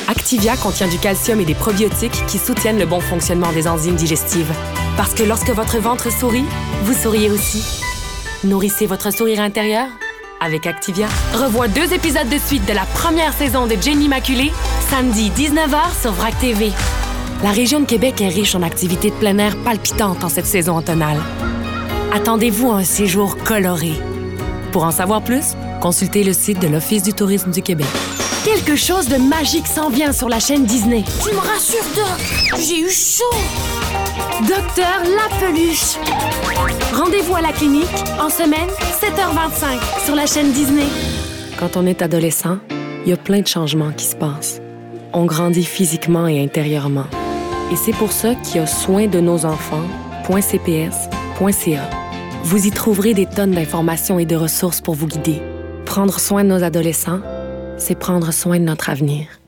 Activia contient du calcium et des probiotiques qui soutiennent le bon fonctionnement des enzymes digestives. Parce que lorsque votre ventre sourit, vous souriez aussi. Nourrissez votre sourire intérieur avec Activia. Revois 2 épisodes de suite de la première saison de Jenny Immaculée, samedi 19h sur VRAC TV. La région de Québec est riche en activités de plein air palpitantes en cette saison automnale. Attendez-vous à un séjour coloré. Pour en savoir plus, consultez le site de l'Office du tourisme du Québec. Quelque chose de magique s'en vient sur la chaîne Disney. Tu me rassures, Doc. J'ai eu chaud. Docteur Lapeluche. Rendez-vous à la clinique en semaine, 7h25 sur la chaîne Disney. Quand on est adolescent, il y a plein de changements qui se passent. On grandit physiquement et intérieurement. Et c'est pour ça qu'il y a soin de nos enfants.cps.ca. Vous y trouverez des tonnes d'informations et de ressources pour vous guider. Prendre soin de nos adolescents, c'est prendre soin de notre avenir.